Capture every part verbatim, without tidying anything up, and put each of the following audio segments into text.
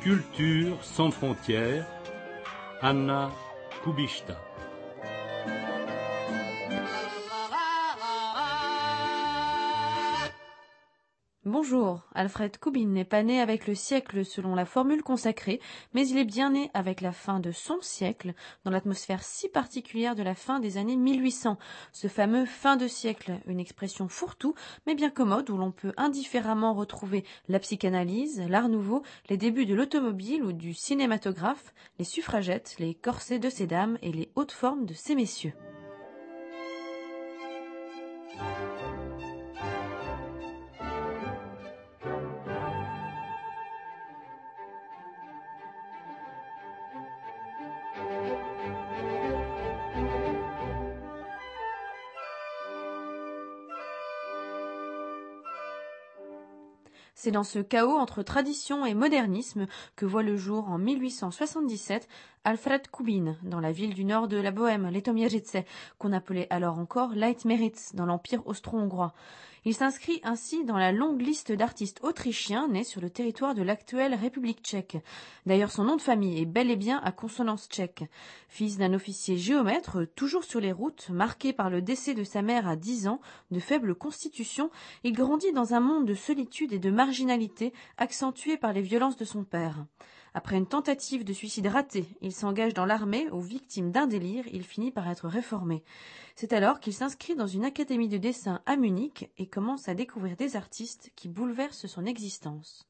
Culture sans frontières, Anna Kubishta. Bonjour, Alfred Kubin n'est pas né avec le siècle selon la formule consacrée, mais il est bien né avec la fin de son siècle, dans l'atmosphère si particulière de la fin des années mille huit cents, ce fameux fin de siècle, une expression fourre-tout, mais bien commode où l'on peut indifféremment retrouver la psychanalyse, l'art nouveau, les débuts de l'automobile ou du cinématographe, les suffragettes, les corsets de ces dames et les hautes formes de ces messieurs. C'est dans ce chaos entre tradition et modernisme que voit le jour en mille huit cent soixante-dix-sept Alfred Kubin, dans la ville du nord de la Bohême, Letoměřice, qu'on appelait alors encore Leitmeritz dans l'Empire austro-hongrois. Il s'inscrit ainsi dans la longue liste d'artistes autrichiens nés sur le territoire de l'actuelle République tchèque. D'ailleurs, son nom de famille est bel et bien à consonance tchèque. Fils d'un officier géomètre, toujours sur les routes, marqué par le décès de sa mère à dix ans, de faible constitution, il grandit dans un monde de solitude et de marginalité accentué par les violences de son père. Après une tentative de suicide ratée, il s'engage dans l'armée où, victime d'un délire, il finit par être réformé. C'est alors qu'il s'inscrit dans une académie de dessin à Munich et commence à découvrir des artistes qui bouleversent son existence.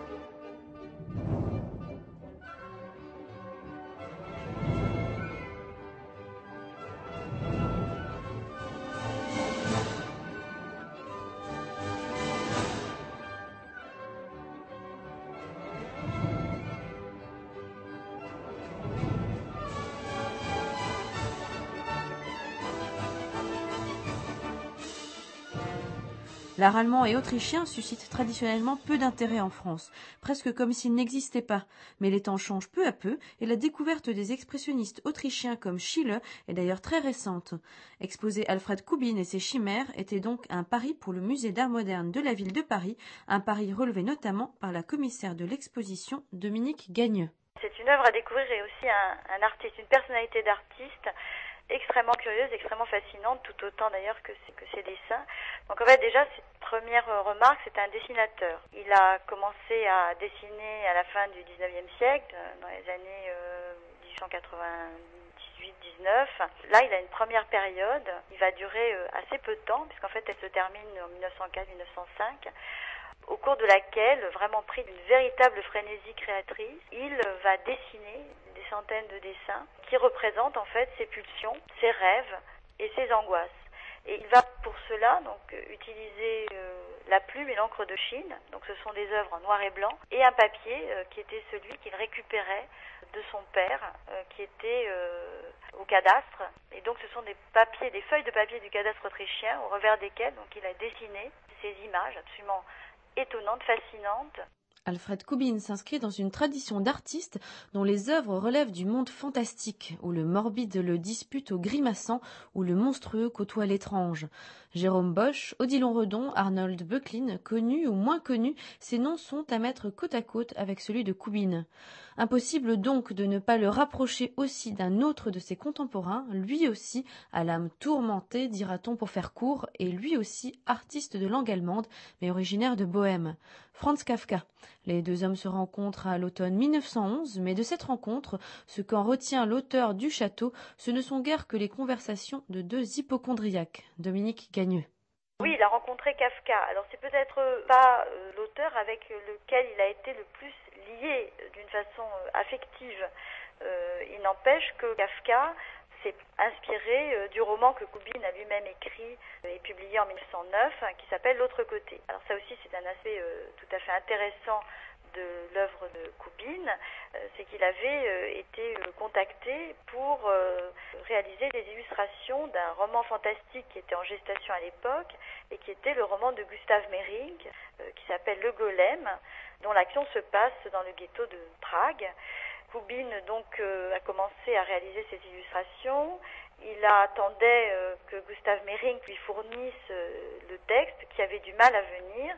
L'art allemand et autrichien suscite traditionnellement peu d'intérêt en France, presque comme s'il n'existait pas. Mais les temps changent peu à peu et la découverte des expressionnistes autrichiens comme Schiele est d'ailleurs très récente. Exposer Alfred Kubin et ses chimères était donc un pari pour le musée d'art moderne de la ville de Paris, un pari relevé notamment par la commissaire de l'exposition Dominique Gagneux. C'est une œuvre à découvrir et aussi un, un artiste, une personnalité d'artiste extrêmement curieuse, extrêmement fascinante, tout autant d'ailleurs que, que ses dessins. Donc en fait déjà, cette première remarque, c'est un dessinateur. Il a commencé à dessiner à la fin du dix-neuvième siècle, dans les années euh, dix-huit cent quatre-vingt-dix-huit dix-neuf. Là, il a une première période, il va durer euh, assez peu de temps, puisqu'en fait elle se termine en mille neuf cent quatre mille neuf cent cinq. Au cours de laquelle, vraiment pris d'une véritable frénésie créatrice, il va dessiner des centaines de dessins qui représentent en fait ses pulsions, ses rêves et ses angoisses. Et il va pour cela donc utiliser euh, la plume et l'encre de Chine, donc ce sont des œuvres en noir et blanc, et un papier euh, qui était celui qu'il récupérait de son père, euh, qui était euh, au cadastre. Et donc ce sont des papiers, des feuilles de papier du cadastre autrichien, au revers desquelles donc il a dessiné ces images absolument étonnante, fascinante. Alfred Kubin s'inscrit dans une tradition d'artistes dont les œuvres relèvent du monde fantastique, où le morbide le dispute au grimaçant, où le monstrueux côtoie l'étrange. Jérôme Bosch, Odilon Redon, Arnold Böcklin, connus ou moins connus, ces noms sont à mettre côte à côte avec celui de Kubin. Impossible donc de ne pas le rapprocher aussi d'un autre de ses contemporains, lui aussi à l'âme tourmentée, dira-t-on pour faire court, et lui aussi artiste de langue allemande, mais originaire de Bohême. Franz Kafka. Les deux hommes se rencontrent à l'automne mille neuf cent onze, mais de cette rencontre, ce qu'en retient l'auteur du château, ce ne sont guère que les conversations de deux hypocondriaques. Dominique Gagneux. Oui, il a rencontré Kafka. Alors c'est peut-être pas euh, l'auteur avec lequel il a été le plus lié euh, d'une façon euh, affective. Euh, il n'empêche que Kafka s'est inspiré euh, du roman que Kubin a lui-même écrit et publié en mille neuf cent neuf, hein, qui s'appelle L'autre côté. Alors ça aussi c'est un aspect euh, tout à fait intéressant de l'œuvre de Kubin, euh, c'est qu'il avait euh, été euh, contacté pour euh, réaliser des illustrations d'un roman fantastique qui était en gestation à l'époque et qui était le roman de Gustav Meyrink, euh, qui s'appelle Le Golem, dont l'action se passe dans le ghetto de Prague. Kubin donc euh, a commencé à réaliser ces illustrations. Il attendait euh, que Gustav Meyrink lui fournisse euh, le texte qui avait du mal à venir.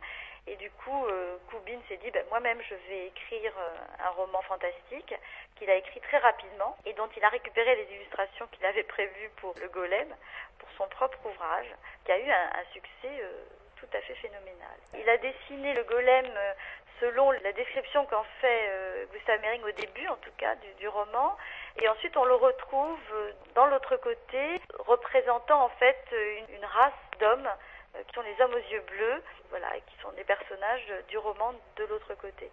Et du coup, euh, Koubine s'est dit, ben, moi-même, je vais écrire euh, un roman fantastique qu'il a écrit très rapidement et dont il a récupéré les illustrations qu'il avait prévues pour le Golem, pour son propre ouvrage, qui a eu un, un succès euh, tout à fait phénoménal. Il a dessiné le Golem euh, selon la description qu'en fait euh, Gustave Mering au début, en tout cas, du, du roman. Et ensuite, on le retrouve euh, dans l'autre côté, représentant en fait une, une race d'hommes euh, qui sont les hommes aux yeux bleus, voilà, et qui sont des personnages du roman de l'autre côté.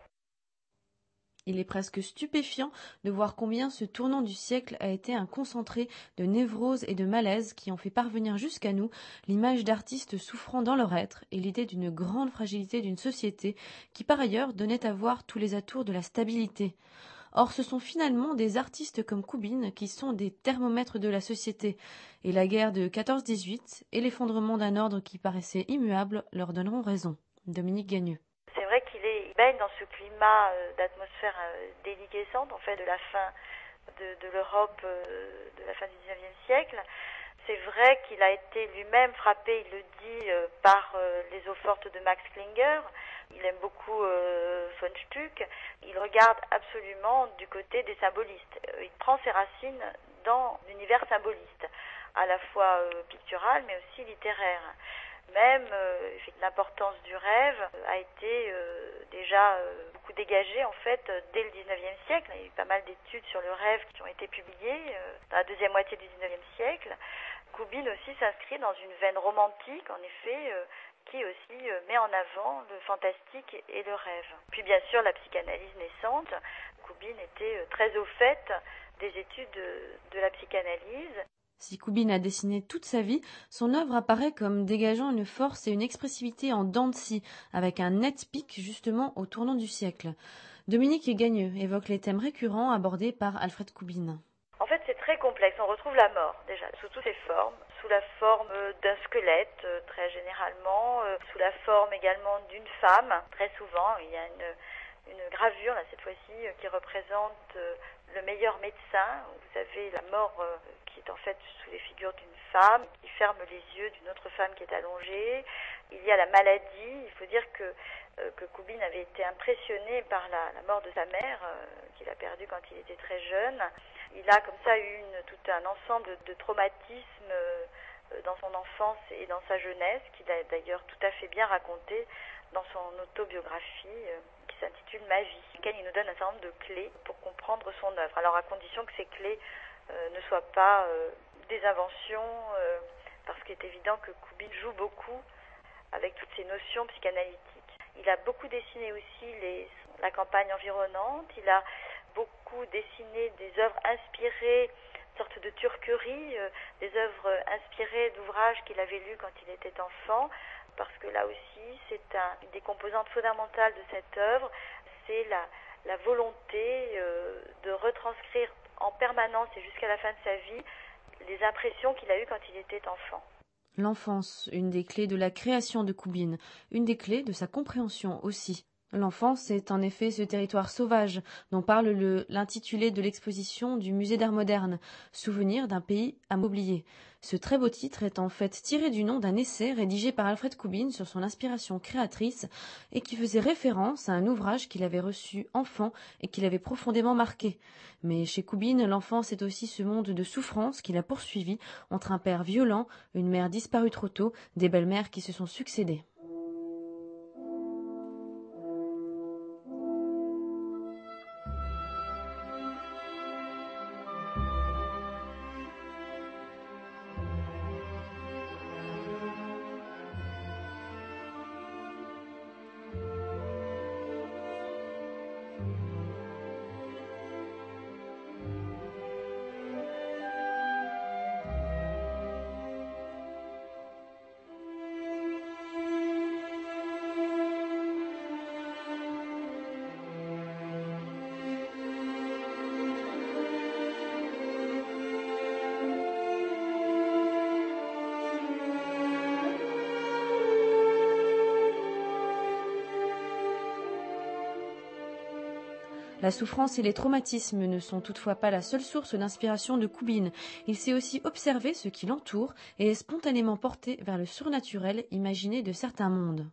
Il est presque stupéfiant de voir combien ce tournant du siècle a été un concentré de névrose et de malaise qui ont fait parvenir jusqu'à nous l'image d'artistes souffrant dans leur être et l'idée d'une grande fragilité d'une société qui par ailleurs donnait à voir tous les atours de la stabilité. Or ce sont finalement des artistes comme Koubine qui sont des thermomètres de la société, et la guerre de quatorze dix-huit et l'effondrement d'un ordre qui paraissait immuable leur donneront raison. Dominique Gagneux. C'est vrai qu'il est, il baigne dans ce climat euh, d'atmosphère euh, déliquescente en fait de la fin de, de l'Europe euh, de la fin du dix-neuvième siècle. C'est vrai qu'il a été lui-même frappé, il le dit, euh, par euh, les eaux fortes de Max Klinger. Il aime beaucoup euh, von Stuck. Il regarde absolument du côté des symbolistes. Il prend ses racines dans l'univers symboliste, à la fois euh, pictural mais aussi littéraire. Même euh, l'importance du rêve a été euh, déjà euh, beaucoup dégagée en fait dès le dix-neuvième siècle. Il y a eu pas mal d'études sur le rêve qui ont été publiées euh, dans la deuxième moitié du dix-neuvième siècle. Koubine aussi s'inscrit dans une veine romantique, en effet, euh, qui aussi euh, met en avant le fantastique et le rêve. Puis bien sûr la psychanalyse naissante. Koubine était euh, très au fait des études de, de la psychanalyse. Si Koubine a dessiné toute sa vie, son œuvre apparaît comme dégageant une force et une expressivité en dents de scie, avec un net pic justement au tournant du siècle. Dominique Gagneux évoque les thèmes récurrents abordés par Alfred Koubine. En fait, c'est très complexe. On retrouve la mort, déjà, sous toutes ses formes, sous la forme d'un squelette, très généralement, sous la forme également d'une femme, très souvent. Il y a une, une gravure, là, cette fois-ci, qui représente le meilleur médecin. Vous avez la mort qui est en fait sous les figures d'une femme, qui ferme les yeux d'une autre femme qui est allongée. Il y a la maladie. Il faut dire que que Koubine avait été impressionné par la, la mort de sa mère, euh, qu'il a perdue quand il était très jeune. Il a comme ça eu une, tout un ensemble de, de traumatismes euh, dans son enfance et dans sa jeunesse, qu'il a d'ailleurs tout à fait bien raconté dans son autobiographie euh, qui s'intitule Ma vie, laquelle il nous donne un certain nombre de clés pour comprendre son œuvre. Alors à condition que ces clés euh, ne soient pas euh, des inventions, euh, parce qu'il est évident que Koubine joue beaucoup avec toutes ces notions psychanalytiques. Il a beaucoup dessiné aussi les, la campagne environnante. Il a beaucoup dessiné des œuvres inspirées, une sorte de turquerie, euh, des œuvres inspirées d'ouvrages qu'il avait lus quand il était enfant, parce que là aussi, c'est un, une des composantes fondamentales de cette œuvre, c'est la, la volonté euh, de retranscrire en permanence et jusqu'à la fin de sa vie les impressions qu'il a eues quand il était enfant. L'enfance, une des clés de la création de Koubine, une des clés de sa compréhension aussi. L'enfance est en effet ce territoire sauvage dont parle le, l'intitulé de l'exposition du Musée d'Art moderne, Souvenir d'un pays à m'oublier. Ce très beau titre est en fait tiré du nom d'un essai rédigé par Alfred Koubine sur son inspiration créatrice et qui faisait référence à un ouvrage qu'il avait reçu enfant et qui l'avait profondément marqué. Mais chez Koubine, l'enfance est aussi ce monde de souffrance qu'il a poursuivi entre un père violent, une mère disparue trop tôt, des belles-mères qui se sont succédées. La souffrance et les traumatismes ne sont toutefois pas la seule source d'inspiration de Koubine. Il sait aussi observer ce qui l'entoure et est spontanément porté vers le surnaturel imaginé de certains mondes.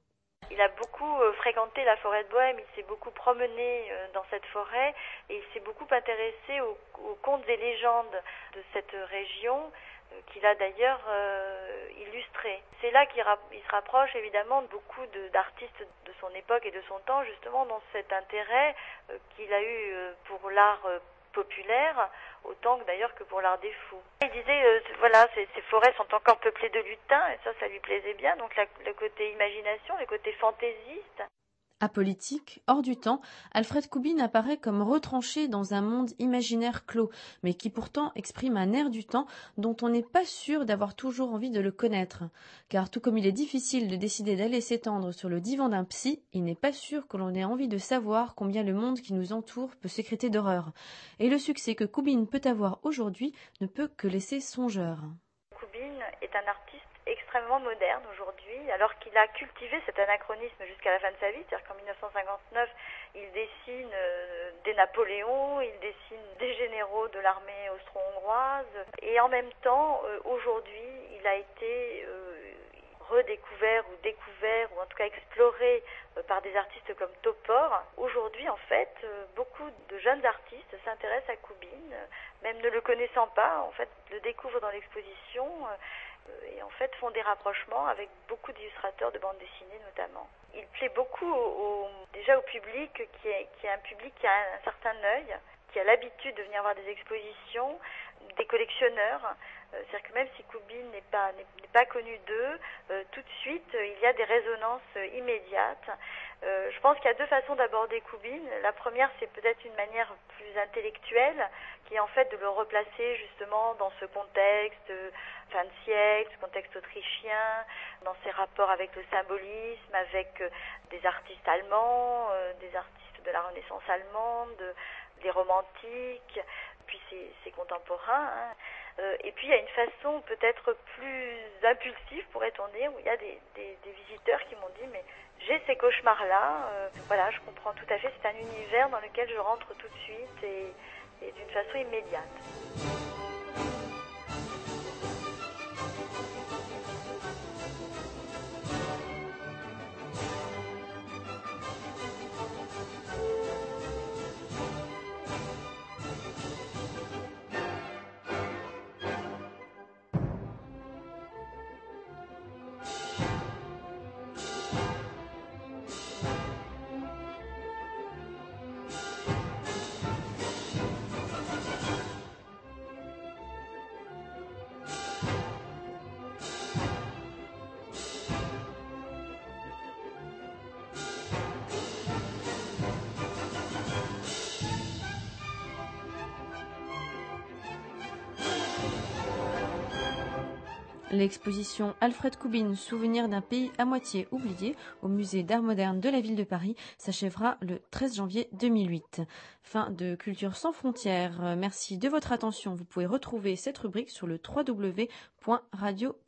Il a beaucoup euh, fréquenté la forêt de Bohême, il s'est beaucoup promené euh, dans cette forêt et il s'est beaucoup intéressé aux, aux contes et légendes de cette région euh, qu'il a d'ailleurs euh, illustré. C'est là qu'il ra- il se rapproche évidemment de beaucoup de, d'artistes de son époque et de son temps, justement dans cet intérêt euh, qu'il a eu euh, pour l'art euh, populaire, autant que d'ailleurs que pour l'art des fous. Il disait, euh, voilà, ces, ces forêts sont encore peuplées de lutins, et ça, ça lui plaisait bien, donc la, le côté imagination, le côté fantaisiste. Apolitique, hors du temps, Alfred Koubine apparaît comme retranché dans un monde imaginaire clos, mais qui pourtant exprime un air du temps dont on n'est pas sûr d'avoir toujours envie de le connaître. Car tout comme il est difficile de décider d'aller s'étendre sur le divan d'un psy, il n'est pas sûr que l'on ait envie de savoir combien le monde qui nous entoure peut sécréter d'horreur. Et le succès que Koubine peut avoir aujourd'hui ne peut que laisser songeur. Koubine est un artiste extrêmement moderne aujourd'hui, alors qu'il a cultivé cet anachronisme jusqu'à la fin de sa vie, c'est-à-dire qu'en mille neuf cent cinquante-neuf, il dessine euh, des Napoléons, il dessine des généraux de l'armée austro-hongroise, et en même temps, euh, aujourd'hui, il a été euh, redécouvert ou découvert, ou en tout cas exploré euh, par des artistes comme Topor. Aujourd'hui, en fait, euh, beaucoup de jeunes artistes s'intéressent à Koubine, euh, même ne le connaissant pas, en fait, le découvrent dans l'exposition, euh, et en fait font des rapprochements avec beaucoup d'illustrateurs de bande dessinée notamment. Il plaît beaucoup au, au, déjà au public qui est, qui est un public qui a un, un certain œil, qui a l'habitude de venir voir des expositions, des collectionneurs. Euh, c'est-à-dire que même si Koubine n'est pas, n'est, n'est pas connu d'eux, euh, tout de suite euh, il y a des résonances euh, immédiates. Euh, je pense qu'il y a deux façons d'aborder Koubine. La première, c'est peut-être une manière plus intellectuelle, qui est en fait de le replacer justement dans ce contexte euh, fin de siècle, ce contexte autrichien, dans ses rapports avec le symbolisme, avec euh, des artistes allemands, euh, des artistes de la Renaissance allemande, des romantiques, puis ses, ses contemporains. Hein. Euh, et puis il y a une façon peut-être plus impulsive, pourrait-on dire, où il y a des, des, des visiteurs qui m'ont dit mais j'ai ces cauchemars-là, euh, voilà, je comprends tout à fait, c'est un univers dans lequel je rentre tout de suite et, et d'une façon immédiate. L'exposition Alfred Koubine, souvenir d'un pays à moitié oublié, au musée d'art moderne de la ville de Paris, s'achèvera le treize janvier deux mille huit. Fin de Culture sans frontières. Merci de votre attention. Vous pouvez retrouver cette rubrique sur le w w w point radio point